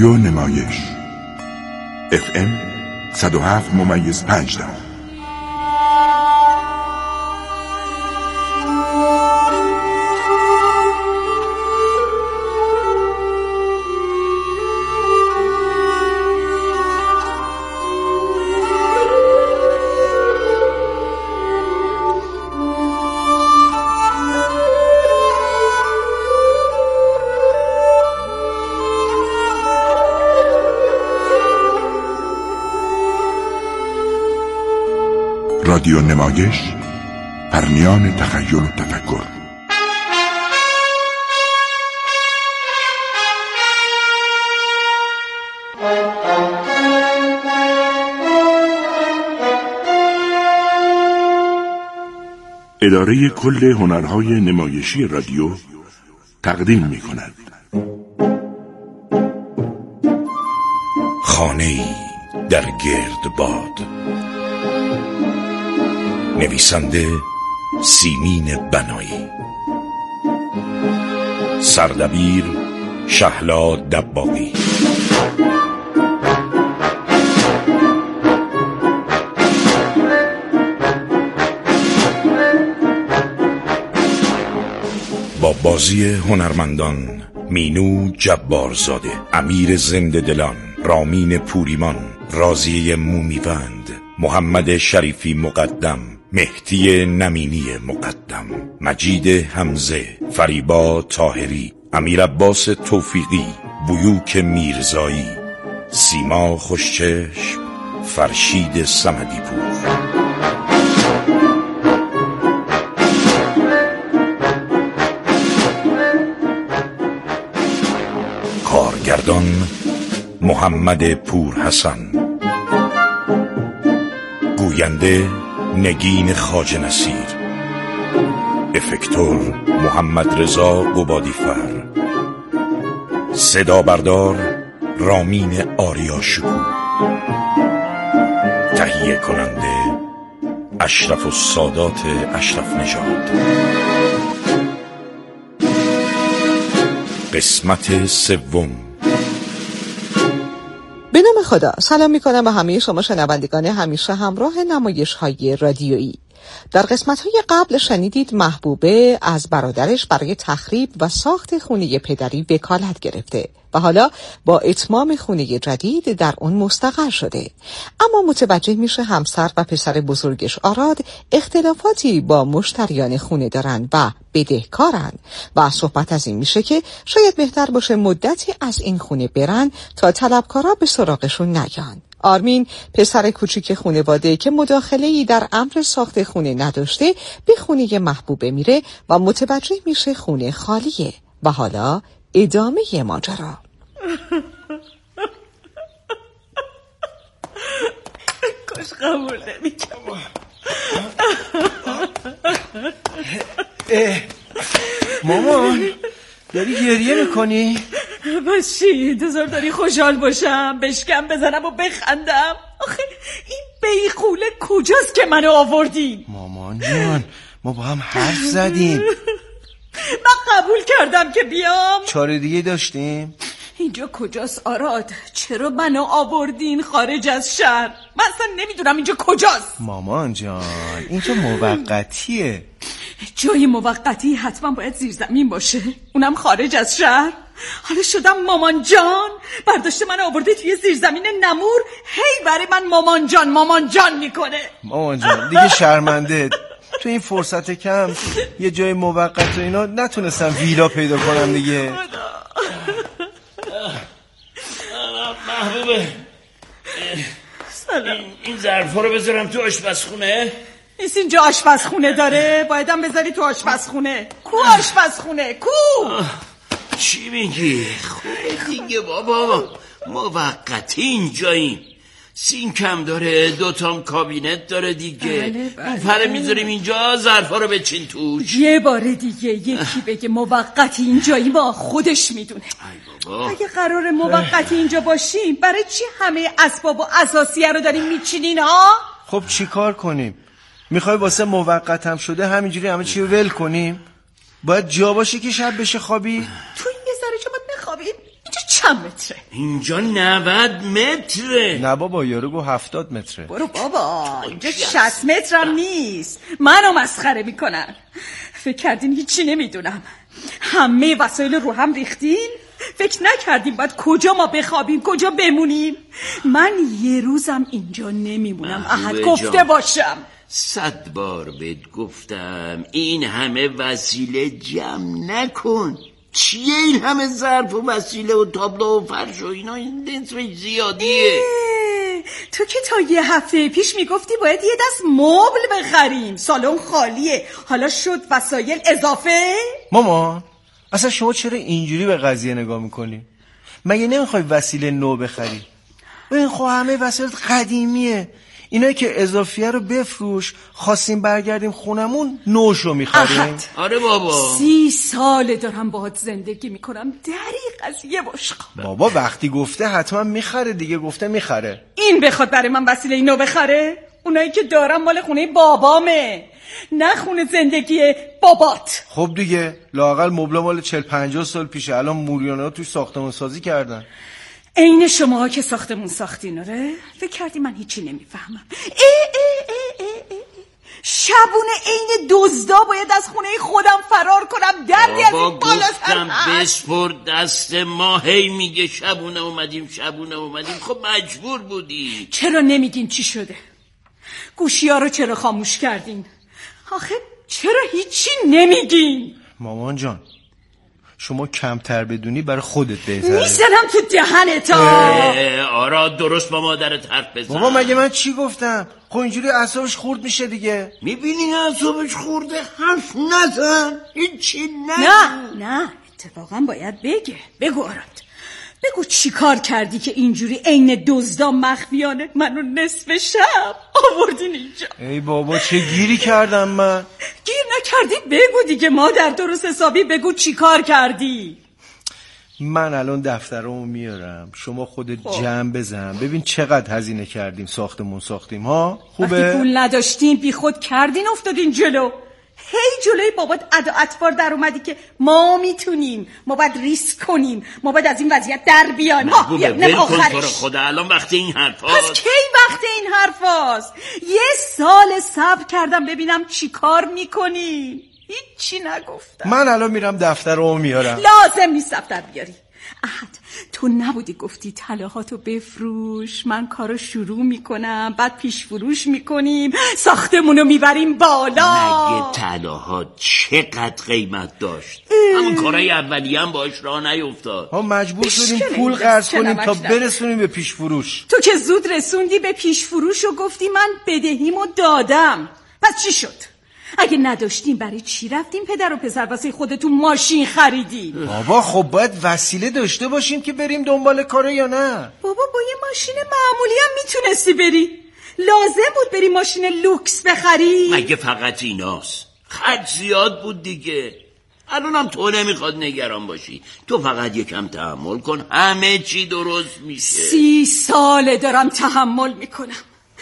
رادیو نمایش FM 107.5. رادیو نمایش، پرنیان تخیل و تفکر. اداره کل هنرهای نمایشی رادیو تقدیم می کند خانه‌ای در گرد باد. نویسنده سیمین بنایی، سردبیر شهلا دباغی. با بازی هنرمندان مینو جبارزاده، امیر زنده دلان، رامین پوریمان، راضیه مومیوند، محمد شریفی مقدم، مهدی نمینی مقدم، مجید حمزه، فریبا طاهری، امیر عباس توفیقی، بیوک میرزایی، سیما خوشچشم، فرشید صمدی پور. کارگردان محمد پور حسن، گوینده نگین خواجه نصیر، افکتور محمد رضا قبادیفر، صدا بردار رامین آریاشکو، تهیه کننده اشرف السادات اشرف نژاد. قسمت سوم. به نام خدا. سلام میکنم به همه شما شنوندگان همیشه همراه نمایش‌های رادیویی. در قسمت‌های قبل شنیدید محبوبه از برادرش برای تخریب و ساخت خونه پدری وکالت گرفته و حالا با اتمام خونه جدید در اون مستقر شده، اما متوجه میشه همسر و پسر بزرگش آراد اختلافاتی با مشتریان خونه دارن و بدهکارن و صحبت از این میشه که شاید بهتر باشه مدتی از این خونه برن تا طلبکارا به سراغشون نیان. آرمین پسر کوچیک خانواده که مداخله‌ای در امر ساخت خونه نداشته به خونه محبوبه میره و متوجه میشه خونه خالیه و حالا ادامه ماجرا. کاش قبول نمی‌کنم. مامان داری گریه میکنی؟ بس چی؟ انتظار داری خوشحال باشم، بشکم بزنم و بخندم؟ آخه این بیخوله کجاست که منو آوردی؟ مامان جان ما با هم حرف زدیم. من قبول کردم که بیام. چاره دیگه داشتیم؟ اینجا کجاست آراد؟ چرا منو آوردین خارج از شهر؟ من اصلا نمیدونم اینجا کجاست. مامان جان اینجا موقتیه. جای موقتی حتما باید زیرزمین باشه، اونم خارج از شهر. حالا شدم مامان جان، برداشته من آورده توی زیرزمین نمور، هی برای من مامان جان میکنه. مامان جان دیگه شرمنده، تو این فرصت کم یه جای موقت و اینا نتونستم ویلا پیدا کنم دیگه. محبوبه این ظرفا رو بذارم تو آشپزخونه؟ نیست اینجا آشپزخونه داره؟ بایدم بذاری تو آشپزخونه. کو آشپزخونه کو؟ چی میگی؟ خوبه دیگه بابا، موقتی اینجاییم. سین کم داره، دوتام کابینت داره دیگه. پره میذاریم اینجا، ظرفا رو بچین توش. یه بار دیگه یکی بگه موقتی اینجایی ما خودش میدونه. اگه قرار موقتی اینجا باشیم برای چی همه اسباب و اساسیه رو داریم میچینین ها؟ خب چی کار کنیم؟ میخوای واسه موقت هم شده همینجوری همه چی رو ول کنیم؟ باید جا باشه که شب بشه خوابی؟ تو این یه ذره جا باید بخوابیم؟ اینجا چند متره؟ اینجا 90 متره. نه بابا، یارو گو 70 متره. برو بابا، اینجا 60 مترم نیست. منو مسخره میکنن. فکر کردین هیچی نمیدونم؟ همه وسایل رو هم ریختین؟ فکر نکردیم باید کجا ما بخوابیم، کجا بمونیم؟ من یه روزم اینجا نمیمونم، احد گفته باشم. 100 بار بهت گفتم این همه وسیله جمع نکن. چیه این همه ظرف و وسیله و تابلو و فرش و اینا؟ این نصفش زیادیه. تو که تا یه هفته پیش میگفتی باید یه دست مبل بخریم، سالن خالیه، حالا شد وسایل اضافه؟ مامان اصلا شما چرا اینجوری به قضیه نگاه میکنی؟ مگه نمیخوای وسیله نو بخری؟ این خب همه وسایل قدیمیه، اینایی که اضافیه رو بفروش، خواستیم برگردیم خونمون نوشو میخریم. آره بابا، 30 ساله دارم باهات زندگی میکنم، دریغ از یه بشقاب. بابا وقتی گفته حتما میخره دیگه، گفته میخره. این بخواد برای من وسیله نو بخره؟ اونایی که دارم مال خونه بابامه، نه خونه زندگی بابات. خب دیگه لااقل مبل مال 40-50 سال پیشه، الان موریانه‌ها توش ساختمون سازی کردن. عین شماها که ساختمون ساختین. آره فکر کردی من هیچی نمیفهمم؟ شبونه عین دزدا باید از خونه خودم فرار کنم، دردی از این بالاتر بسپر دست ما. هی میگه شبونه اومدیم. خب مجبور بودی. چرا نمیگین چی شده؟ گوشی‌ها رو چرا خاموش کردین؟ آخه چرا هیچی نمیگین؟ مامان جان شما کمتر بدونی برای خودت بهتره. میزنم تو دهنت. آرا درست با مادرت حرف بزن. بابا مگه من چی گفتم؟ خب اینجوری اعصابش خورد میشه دیگه. میبینی اعصابش خورده، حرف نزن، هیچی نگو. نه اتفاقا باید بگو آراد، بگو چی کار کردی که اینجوری عین دزدا مخفیانه منو نصف شب آوردین اینجا؟ ای بابا چه گیری کردم من؟ گیر نکردی بگو دیگه مادر، درست حسابی بگو چی کار کردی. من الان دفترمو میارم، شما خودت جمع بزن ببین چقدر هزینه کردیم ساختیم ها. خوبه؟ وقتی پول نداشتین بی خود کردین افتادین جلو. هی جلوی بابات ادا اطوار در اومدی که ما میتونیم، ما باید ریسک کنیم، ما باید از این وضعیت در بیایم. ول کن خدا، الان وقت این حرفاست. پس کی وقت این حرفاست؟ 1 سال صبر کردم ببینم چی کار میکنی، هیچی نگفتم. من الان میرم دفترمو میارم. لازم نیست دفتر بیاری. احد تو نبودی گفتی طلاهاتو بفروش، من کارو شروع میکنم، بعد پیش فروش میکنیم، ساختمونو میبریم بالا. مگه طلاهات چقدر قیمت داشت؟ همون کارهای اولیه هم باش راه نیفتاد. ما مجبور شدیم پول قرض کنیم تا برسونیم به پیش فروش. تو که زود رسوندی به پیش فروش و گفتی من بدهیمو دادم، پس چی شد؟ اگه نداشتیم برای چی رفتیم پدر و پسر واسه خودتون ماشین خریدین؟ بابا خب باید وسیله داشته باشیم که بریم دنبال کاره یا نه؟ بابا با یه ماشین معمولی هم میتونستی بری، لازم بود بری ماشین لوکس بخری؟ مگه فقط ایناست؟ خرج زیاد بود دیگه. الانم تو نمیخواد نگران باشی، تو فقط یکم تحمل کن، همه چی درست میشه. 30 ساله دارم تحمل میکنم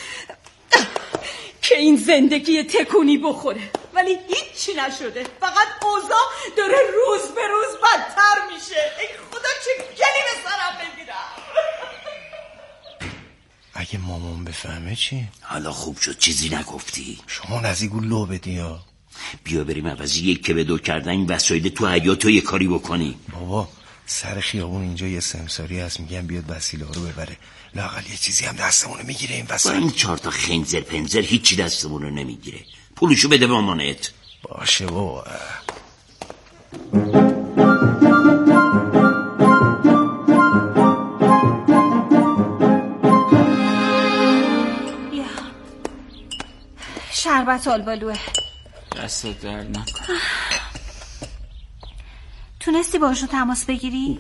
که این زندگی تکونی بخوره، ولی هیچی نشده، فقط اوضاع داره روز به روز بدتر میشه. ای خدا چه گلی به سرم بگیرم. اگه مامان بفهمه چی؟ حالا خوب شد چیزی نگفتی. شما نزیگو لو بدی ها. بیا بریم عوضی 1 که به 2 کردن این وسایل تو حیاط یه کاری بکنی. بابا سر خیابون اینجا یه سمساری هست، میگن بیاد وسیله رو ببره، لااقل یه چیزی هم دستمونو میگیره. این وسایل این 4 تا خنزر پنزر هیچی دستمونو نمیگیره. پولشو بده به مامانت. باشه بابا. شربت آلبالوه. دستت درد نکنه. تونستی باشون تماس بگیری؟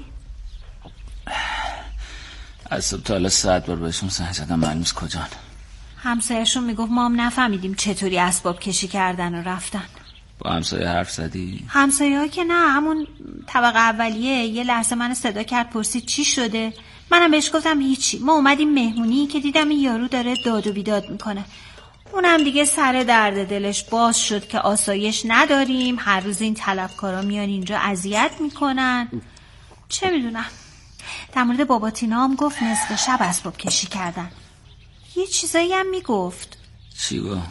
از صبح تا حالا 100 بار بهشون زنگ زدم، معلوم نیست کجان. همسایه‌شون میگفت ما هم نفهمیدیم چطوری اسباب کشی کردن و رفتن. با همسایه حرف زدی؟ همسایه‌ها که نه، همون طبقه اولیه یه لحظه من صدا کرد پرسید چی شده، منم بهش گفتم هیچی، ما اومدیم مهمونی که دیدم این یارو داره داد و بیداد میکنه. اونم دیگه سر درد دلش باز شد که آسایش نداریم، هر روز این طلبکارا میان اینجا اذیت میکنن. چه میدونم. در مورد بابا تینا هم گفت نصف شب اسباب کشی کردن. یه چیزایی هم میگفت. چی گفت؟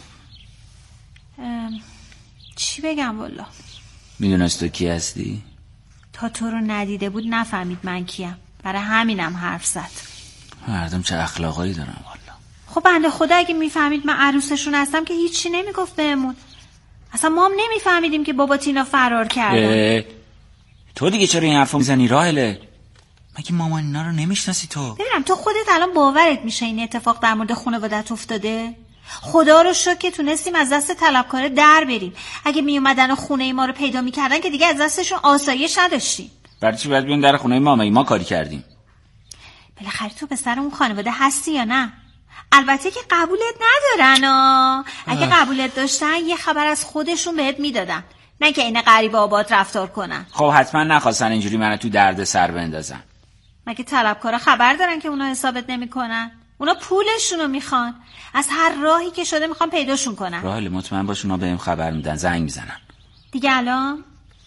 چی بگم والا؟ میدونست تو کی هستی؟ تا تو رو ندیده بود نفهمید من کیم، برای همینم حرف زد. مردم چه اخلاقایی دارن والا. خب بنده خدا اگه میفهمید من عروسشون هستم که هیچی نمیگفت بهمون. اصلا ما هم نمیفهمیدیم که بابا تینا فرار کرده. تو دیگه چرا این حرفو میزنی راهله؟ مگه مامان اینا رو نمیشناسی تو؟ ببینم تو خودت الان باورت میشه این اتفاق در مورد خانواده‌ت افتاده؟ خدا رو شکر که تونستیم از دست طلبکاره در بریم. اگه میومدن و خونه ما رو پیدا میکردن که دیگه از دستشون آسایش نداشتیم. برای چی باید بیان در خونه ما کاری کردیم؟ بالاخره تو به سر اون خانواده هستی یا نه؟ البته که قبولت ندارن اگه قبولت داشتن یه خبر از خودشون بهت میدادن، نه که این غریب آباد رفتار کنن. خب حتما نخواستن اینجوری منو تو درد سر بندازن. مگه طلبکارا خبر دارن که اونا حسابت نمیکنن؟ اونا پولشونو میخوان، از هر راهی که شده میخوان پیداشون کنن. راهل مطمئن باش اونا بهم خبر میدن، زنگ میزنن دیگه. الان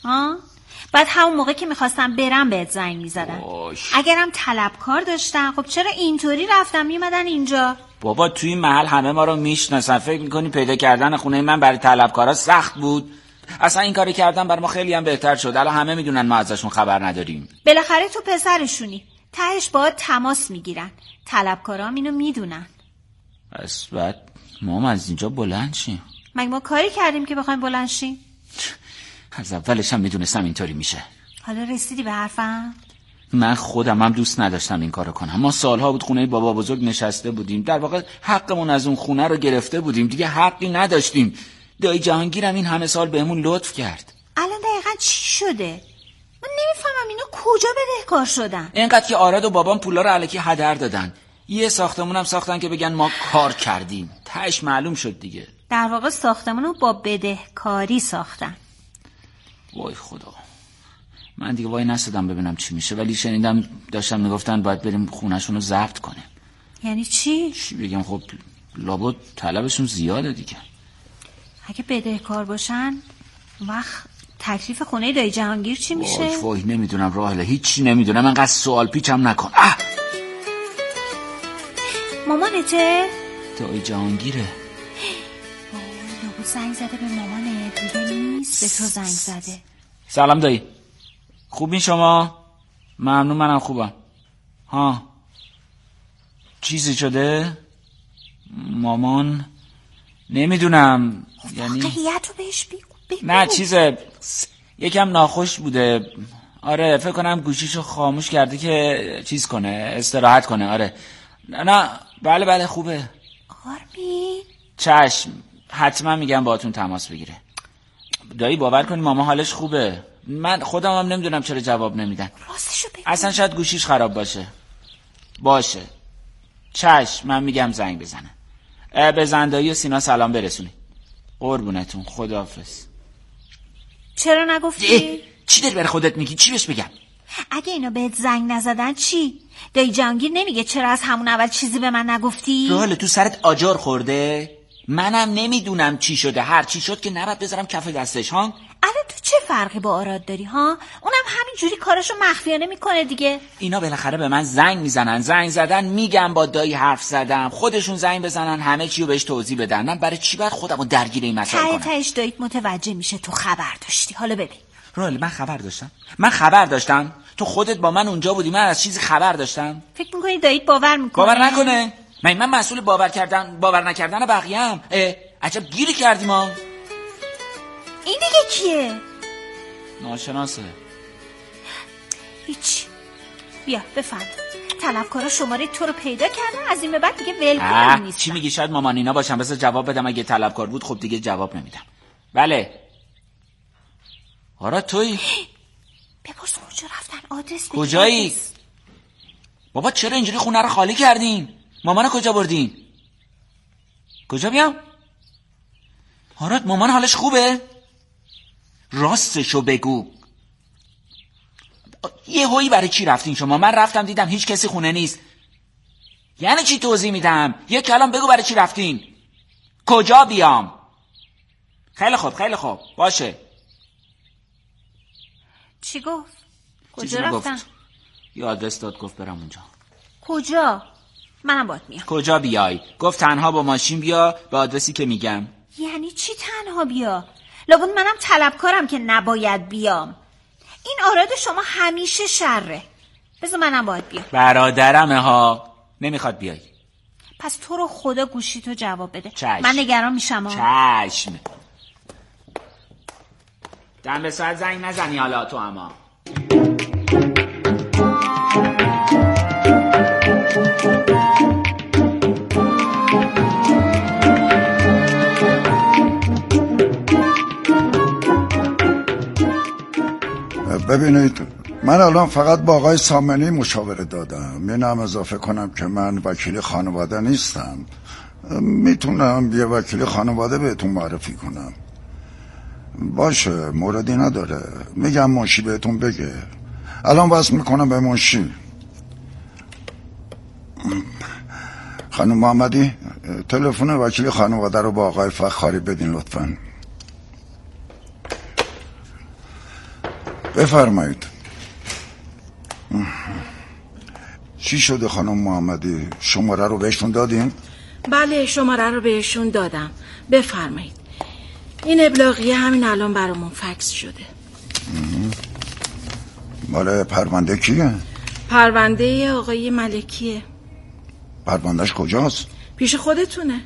بعد همون موقع که میخواستم برم بهت زنگ میزدن. اگرم طلبکار داشتن خب چرا اینطوری رفتن میمدن اینجا؟ بابا توی این محل همه ما رو میشناسن، فکر میکنی پیدا کردن خونه من برای طلبکارا سخت بود؟ اصلا این کاری کردن برای ما خیلی هم بهتر شد. الان همه میدونن ما ازشون خبر نداریم. بالاخره تو پسرشونی، تهش باهات تماس میگیرن. طلبکارا هم اینو میدونن. پس بعد ما از اینجا بلند شیم. مگه ما کاری کردیم که بخوایم بلند شیم؟ از اولش هم میدونستم اینطوری میشه. حالا رسیدی به حرفم؟ من خودم هم دوست نداشتم این کارو کنم. ما سالها بود خونه بابا بزرگ نشسته بودیم، در واقع حقمون از اون خونه رو گرفته بودیم، دیگه حقی نداشتیم. دایی جهانگیرم این همه سال بهمون لطف کرد. الان دقیقاً چی شده؟ من نمیفهمم اینا کجا بدهکار شدن. اینقدر که آراد و بابام پولا رو الکی هدر دادن. یه ساختمون هم ساختن که بگن ما کار کردیم. تهش معلوم شد دیگه. در واقع ساختمون رو با بدهکاری ساختن. وای خدا، من دیگه وای نستدم ببینم چی میشه، ولی شنیدم داشتن میگفتن باید بریم خونه‌شون رو ضبط کنیم. یعنی چی؟ چی بگم، خب لابد طلبشون زیاده دیگه. اگه بدهکار باشن وقت تکلیف خونه دایی جهانگیر چی میشه؟ وای نمیدونم راهله، هیچی نمیدونم، انقدر سوال پیچم نکن. مامانته؟ دایی جهانگیره. لابد زنگ زده به مامانه، دیگه نیست به تو زنگ زده. سلام دایی، خوبین شما؟ ممنون، منم خوبم. چیزی شده؟ مامان نمیدونم، یعنی واقعیت رو بهش بگو. نه چیزه، یکم ناخوش بوده. آره فکر کنم گوشیشو خاموش کرده که چیز کنه، استراحت کنه. آره نه بله خوبه. آرمین چشم، حتما میگم باهاتون تماس بگیره. دایی باور کنی ماما حالش خوبه. من خودم هم نمیدونم چرا جواب نمیدن. راستشو بگو. اصلا شاید گوشیش خراب باشه. چشم، من میگم زنگ بزنه. به زندایی و سینا سلام برسونی. قربونتون، خداحافظ. چرا نگفتی؟ چی داری برای خودت میگی؟ چی بهش بگم؟ اگه اینا بهت زنگ نزدن چی؟ دایی جهانگیر نمیگه چرا از همون اول چیزی به من نگفتی؟ روحل تو سرت آجر خورده؟ منم نمیدونم چی شده. هر چی شد که نباید بذارم کف دستش. الان تو چه فرقی با آراد داری اونم همین جوری کارشو مخفیانه میکنه دیگه. اینا بالاخره به من زنگ میزنن، زنگ زدن میگم با دایی حرف زدم، خودشون زنگ بزنن همه چی رو بهش توضیح بدن. من برای چی باید خودمو درگیر این مسائل کنم؟ تهش داییت متوجه میشه تو خبر داشتی. حالا ببین روحل، من خبر داشتم. تو خودت با من اونجا بودی، من از چیزی خبر داشتم؟ فکر میکنی داییت باور میکنه؟ باور نکنه. من مسئول باور نکردن بقیه‌ام. عجب گیری کردیم ما. این دیگه کیه؟ ناشناسه. هیچ. بیا بفهم. طلبکارا شماره تو رو پیدا کردن، از این به بعد دیگه ولکن نیست. چی میگی؟ شاید مامان اینا باشن. بذار جواب بدم. اگه طلبکار بود خب دیگه جواب نمیدم. بله. آراد تویی؟ بپرس کجا رفتن، آدرس بده. کجایی؟ بابا چرا اینجوری خونه رو خالی کردین؟ مامانو کجا بردین؟ کجا بیام؟ آراد مامان حالش خوبه؟ راستشو بگو. یه هایی برای چی رفتین شما؟ من رفتم دیدم هیچ کسی خونه نیست. یعنی چی توضیح میدم؟ یه کلام بگو برای چی رفتین؟ کجا بیام؟ خیلی خوب باشه. چی گفت؟ کجا رفتن؟ یه آدرس داد گفت برم اونجا. کجا؟ منم باید میام. کجا بیای؟ گفت تنها با ماشین بیا به آدرسی که میگم. یعنی چی تنها بیا؟ لابد منم طلبکارم که نباید بیام. این آراد شما همیشه شره. بذار منم باید بیام. برادرمه ها. نمیخواد بیای. پس تو رو خدا گوشی تو جواب بده. چشم. من نگران میشم. چشم. دم به ساعت زنگ نزنی حالا تو اما. ببینید من الان فقط با آقای سامنی مشاوره دادم. اینم اضافه کنم که من وکیل خانواده نیستم. میتونم یه وکیل خانواده بهتون معرفی کنم. باشه موردی نداره. میگم منشی بهتون بگه. الان وصل میکنم به منشی. خانم محمدی تلفن وکیل خانواده رو با آقای فخاری بدین لطفاً. بفرمایید. چی شده خانم محمدی؟ شماره رو بهشون دادین؟ بله شماره رو بهشون دادم. بفرمایید. این ابلاغیه همین الان برامون فکس شده. مال پرونده کیه؟ پرونده آقای ملکیه. پروندهش کجاست؟ پیش خودتونه.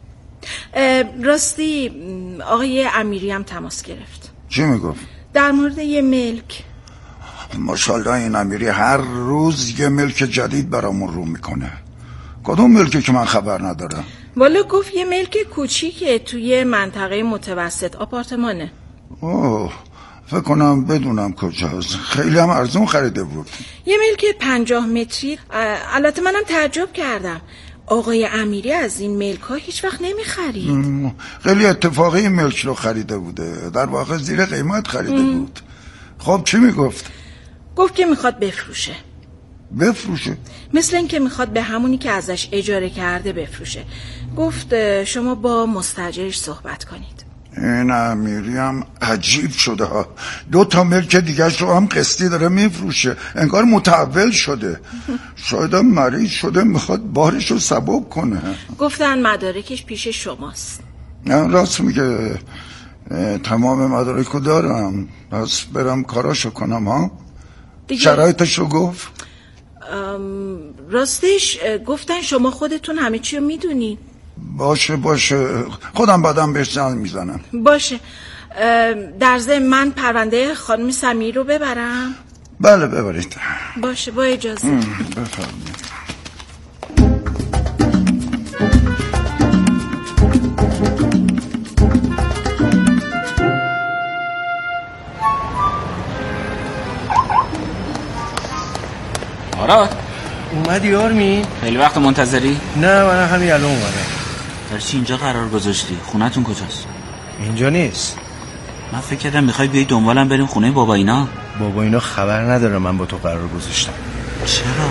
راستی آقای امیری هم تماس گرفت. چی میگفت؟ در مورد یه ملک. ماشاءالله این امیری هر روز یه ملک جدید برامون رو میکنه. کدوم ملکی که من خبر ندارم؟ والا گفت یه ملک کوچیکه توی منطقه متوسط آپارتمانه. اوه فکر کنم بدونم کجاست. خیلی هم ارزون خریده بود. یه ملک 50 متری. البته منم تعجب کردم. آقای امیری از این ملک ها هیچ وقت نمی خرید. خیلی اتفاقی این ملک رو خریده بوده. در واقع زیر قیمت خریده بود. خب چی میگفت؟ گفت که میخواد بفروشه. بفروشه؟ مثل این که میخواد به همونی که ازش اجاره کرده بفروشه. گفت شما با مستاجرش صحبت کنید. این امیری هم عجیب شده ها. 2 ملک دیگرش رو هم قسطی داره میفروشه. انگار متحول شده. شاید هم مریض شده میخواد بارش رو سبک کنه. گفتن مدارکش پیش شماست. نه راست میگه. تمام مدارک رو دارم. پس برم کاراشو کنم ها. شرایطش رو گفت؟ راستش گفتن شما خودتون همه چی رو میدونی. باشه خودم بعدم بهش زنگ میزنم. باشه. در ضمن من پرونده خانم سمیر رو ببرم؟ بله ببرید. باشه با اجازه. بفرمایید. آراد اومدی آرمین؟ خیلی وقت منتظری؟ نه من همین الان اومدم. در چی اینجا قرار گذاشتی؟ خونتون کجاست؟ اینجا نیست. من فکر کردم میخوای بیای دنبالم بریم خونه بابا اینا. بابا اینا خبر نداره من با تو قرار گذاشتم. چرا؟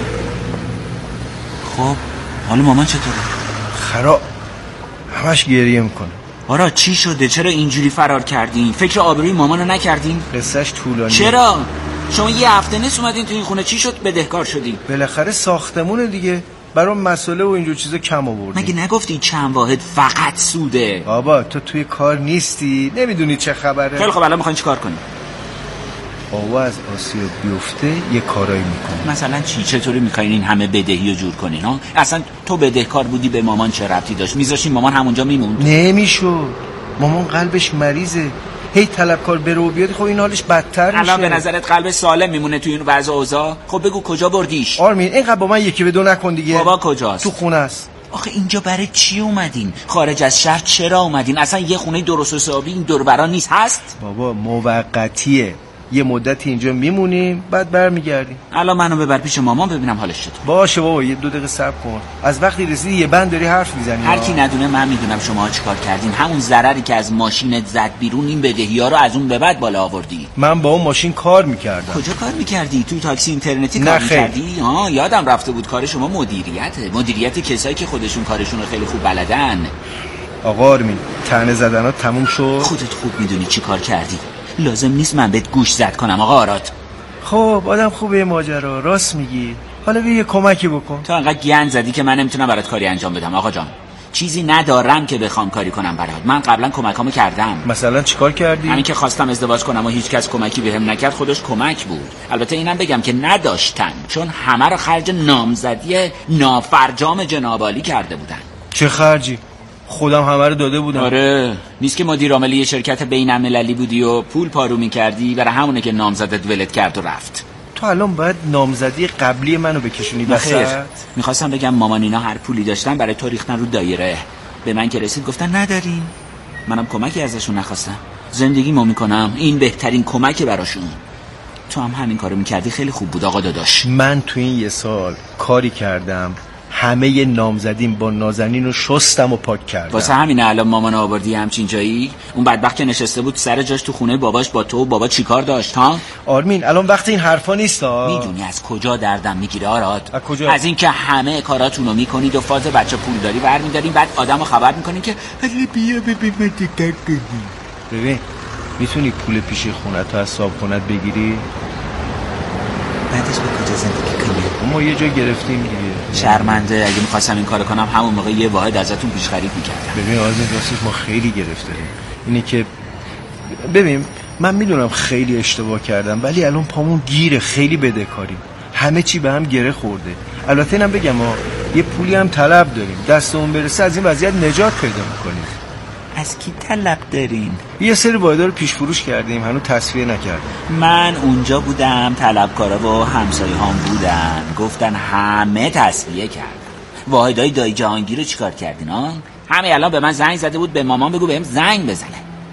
خب حالا مامان چطوره؟ خراب. همش گریه میکنه. آراد چی شده؟ چرا اینجوری فرار کردین؟ فکر آبروی مامانو نکردین؟ قصهش طولانیه. چرا؟ شما یه هفته نیست اومدین تو این خونه، چی شد بدهکار شدین؟ بالاخره ساختمونه دیگه، برام مسئله و اینجور چیزا کم آوردین. مگه نگفتی چند واحد فقط سوده؟ بابا تو توی کار نیستی، نمیدونی چه خبره. خیلی خب الان میخواین چیکار کنی؟ بابا از آسیا بیفته یه کارایی میکنه. مثلا چی؟ چطوری میخواین این همه بدهی رو جور کنین ها؟ اصلا تو بدهکار بودی به مامان چه ربطی داشت؟ میذاشین مامان همونجا میموند؟ نمیشد، مامان قلبش مریضه، هی طلبکار بره و بیاد. خب این حالش بدتر میشه. الان به نظرت قلب سالم میمونه توی این وضع اوضاع؟ خب بگو کجا بردیش؟ آرمین اینقدر با من یکی به دو نکن دیگه. بابا کجاست؟ تو خونه است. آخه اینجا برای چی اومدین؟ خارج از شهر چرا اومدین؟ اصلا یه خونه درست حسابی این دور برا نیست هست؟ بابا موقتیه، یه مدتی اینجا میمونیم بعد برمیگردیم. الان منو ببر پیش مامان ببینم حالش چطور. باشه بابا یه 2 دقیقه صبر کن. از وقتی رسیدی یه بند داری حرف میزنی. هر کی ندونه من میدونم شما چیکار کردین. همون ضرری که از ماشینت زد بیرون این بدهی‌ها رو از اون به بعد بالا آوردی. من با اون ماشین کار میکردم. کجا کار میکردی؟ توی تاکسی اینترنتی کار میکردی؟ یادم رفته بود کار شما مدیریت کسایی که خودشون کارشون رو خیلی خوب بلدن. آقا آرمین طعنه زدنات تموم شد. خودت خوب میدونی چی کار کردی. لازم نیست من بهت گوش زد کنم آقا آراد. خب آدم خوبه ماجرا، راست میگی. حالا بیا یه کمکی بکن. تو انقدر گند زدی که من نمیتونم برات کاری انجام بدم آقا جان. چیزی ندارم که بخوام کاری کنم برات. من قبلا کمکامو کردم. مثلا چیکار کردی؟ همین که خواستم ازدواج کنم و هیچ کس کمکی بهم نکرد خودش کمک بود. البته اینم بگم که نداشتن، چون همه رو خرج نامزدی نافرجام جناب عالی کرده بودن. چه خرجی؟ خودم همه رو داده بودم. آره، نیست که مدیر عامل یه شرکت بین‌المللی بودی و پول پارو می‌کردی، برای همونه که نامزدت ولت کرد و رفت. تو الان باید نامزدی قبلی منو بکشونی وسط. میخواستم بگم مامان اینا هر پولی داشتن برای تو ریختن رو دایره. به من که رسید گفتن نداریم. منم کمکی ازشون نخواستم. زندگیمو میکنم، این بهترین کمک براشون. تو هم همین کارو میکردی خیلی خوب بود آقا داداش. من تو این یه سال کاری کردم، همه نامزدیم با نازنین رو شستم و پاک کردم. واسه همین الان مامان آوردی همچین جایی؟ اون بدبخت که نشسته بود سر جاش تو خونه باباش با تو و بابا چیکار داشت ها؟ آرمین الان وقت این حرفا نیست ها. میدونی از کجا دردم میگیره آراد؟ از کجا؟ از این که همه کاراتونو میکنید و فاز بچه پولداری برمیدارین، بعد آدمو خبر میکنین که حالا بیا ببین من دیگه. ببین میتونی پول پیش خونه تو از صاحبخونت بگیری؟ بعدش به کجا زندگی کنی؟ ما یه جا گرفتیم دیگه. شرمنده، اگه می‌خواستم این کارو کنم همون موقع یه واحد ازتون پیش خرید می‌کردم. ببین آرزو راستش ما خیلی گرفتاریم. اینه که ببین من میدونم خیلی اشتباه کردم، ولی الان پامون گیره، خیلی بدهکاریم، همه چی به هم گره خورده. البته اینم بگم یه پولی هم طلب داریم، دستمون برسه از این وضعیت نجات پیدا می‌کنیم. از کی طلب دارین؟ یه سری واحدها رو پیش فروش کردیم، هنوز تصفیه نکردیم. من اونجا بودم، طلبکارا و همسایه‌هام بودن، گفتن همه تصفیه کردن. واحدای دایی جهانگیر رو چیکار کردین ها؟ همه الان به من زنگ زده بود به مامان بگو بهم زنگ بزنه.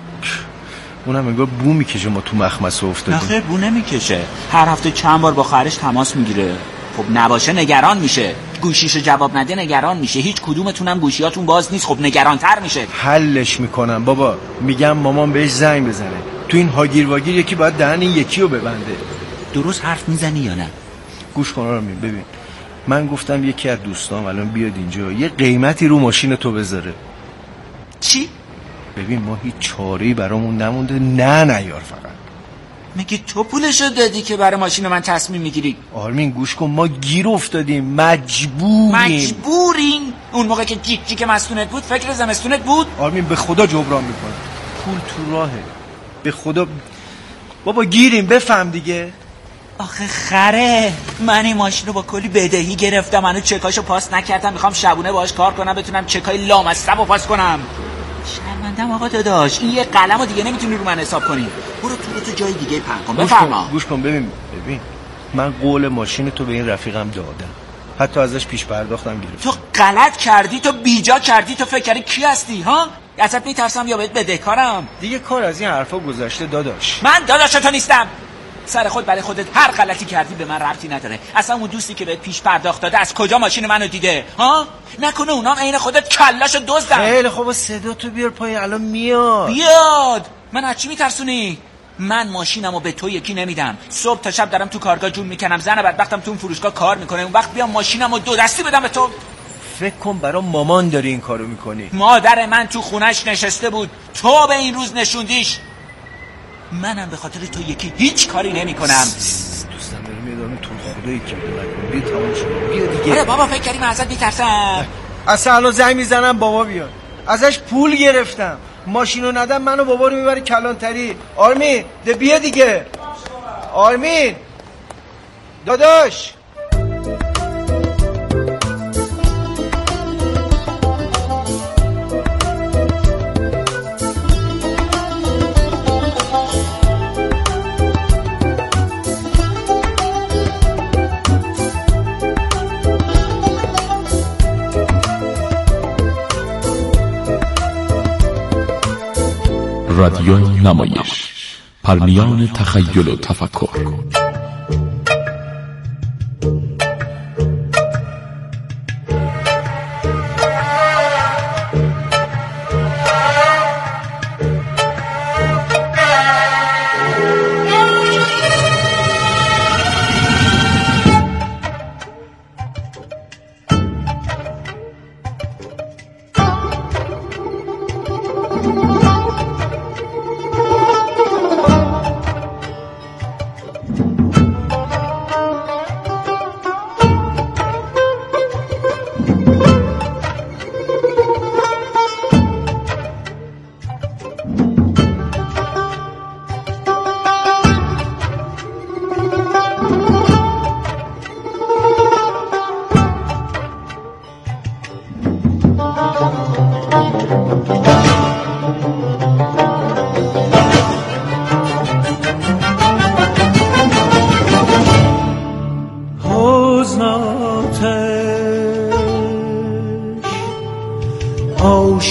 اونم انگار بو میکشه ما تو مخمسه افتادیم. آخه بو نمیکشه، هر هفته چند بار با خواهرش تماس میگیره. خب نباشه نگران میشه، گوشیشو جواب نده نگران میشه، هیچ کدومتونم گوشیاتون باز نیست، خب نگرانتر میشه. حلش میکنم بابا، میگم مامان بهش زنگ بزنه. تو این هاگیر واگیر یکی باید دهن این یکی رو ببنده. درست حرف میزنی یا نه؟ گوش کن آرمین، ببین من گفتم یکی از دوستام الان بیاد اینجا یه قیمتی رو ماشین تو بذاره. چی؟ ببین ما هیچ چاره‌ای برامون نمونده، نه یار فقط. میگه تو پولشو دادی که برای ماشین من تصمیم میگیری؟ آرمین گوش کن، ما گیر افتادیم، مجبوریم. اون موقع که جیک جیک مستونت بود فکر زمستونت بود؟ آرمین به خدا جبران میکنه، پول تو راهه، به خدا بابا گیریم، بفهم دیگه. آخه خره، من این ماشین رو با کلی بدهی گرفتم، منو چکاشو پاس نکردم، میخوام شبونه باهاش کار کنم بتونم چکای لامصبو پاس کنم. شرمندم آقا داداش، این یه قلمو دیگه نمیتونی رو من حساب کنی. برو تو جای دیگه پهن کن. بفرما. گوش کن ببین من قول ماشین تو به این رفیقم دادم، حتی ازش پیش پرداختم گرفتم. تو غلط کردی، تو بیجا کردی، تو فکر کردی کی هستی ها؟ ازت میترسم یا بهت بدهکارم. دیگه کار از این حرفا گذشته داداش. من داداش تو نیستم. سر خود برای خودت هر غلطی کردی به من ربطی نداره. اصلا اون دوستی که بهت پیش پرداخت داده از کجا ماشین منو دیده ها؟ نکنه اونام عین خودت کلاشو دزدن. خیلی خوبه، صدا تو بیار پای، الان بیاد. من از چی میترسونی؟ من ماشینمو به تو یکی نمیدم. صبح تا شب دارم تو کارگاه جون میکنم، زن بدبختم تو اون فروشگاه کار میکنه، اون وقت بیام ماشینمو دو دستی بدم به تو؟ فکر کن برای مامان داری این کارو میکنی. مادر من تو خونش نشسته بود، تو به این روز نشوندیش. منم به خاطر تو یکی هیچ کاری نمی کنم. دوستم دارم میدونم تو خدایی که بیا تمام شد، بیا دیگه. آره بابا فکر کردی من ازت میترسم؟ اصلا الان زنگ میزنم بابا بیاد، ازش پول گرفتم، ماشینو ندم منو بابا رو میبره کلانتری. آرمین ده بیا دیگه. آرمین داداش. رادیو نمایش، پرمیان تخیل و تفکر.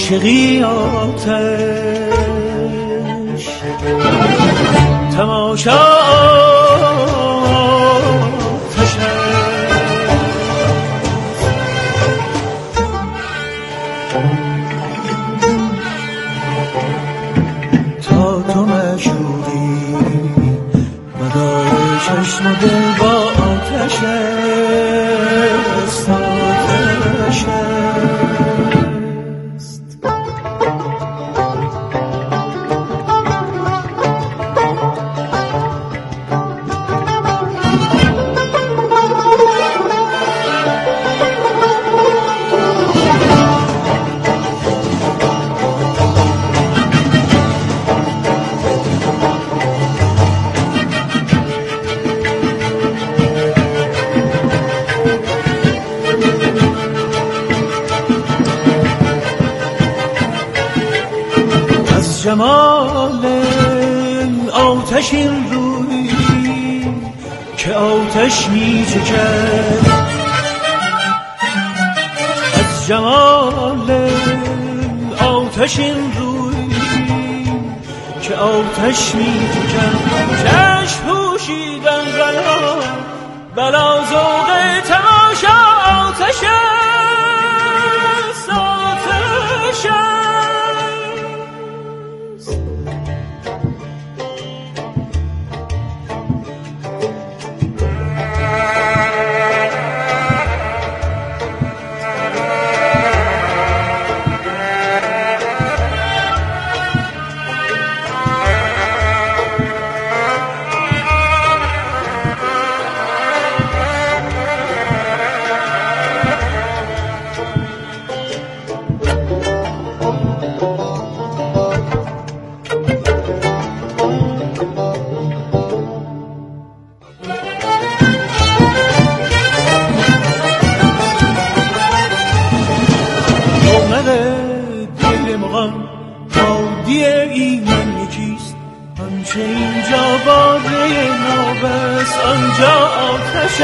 عاشقی آتش تماشا آتش تا تو مشوقی مدار چشم و دل با آتش است آتش جمال آتش این روی که آتش می چکد از جمال آتش این روی که آتش می چکد چشم پوشیدن بلا ذوق تماشا آتش است آتش آنچه اینجا باده نابست آنجا آتش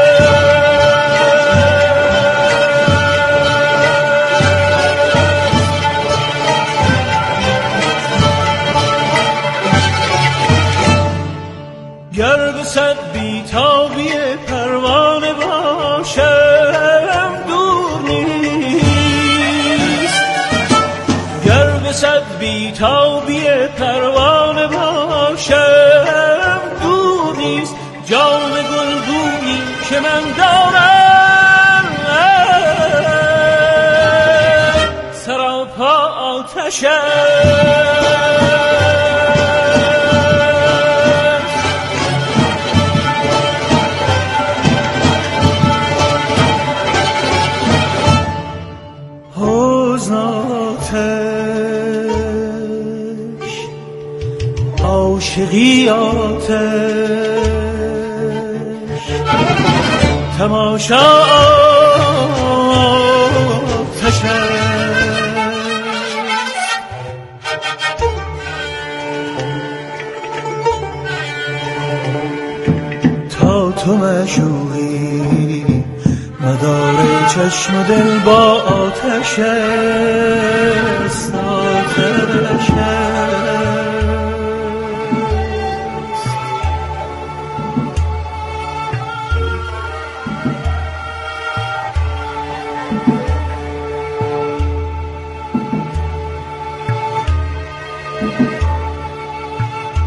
گر به صد بیتابی پروانه باشم دور نیست گر به صد بیتابی پروانه باشم دور نیست جام گلگونی که من دارم سراپا آتش عاشقی آتش تماشا آتش تا تو معشوقی مدار چشم و دل با آتش است آتش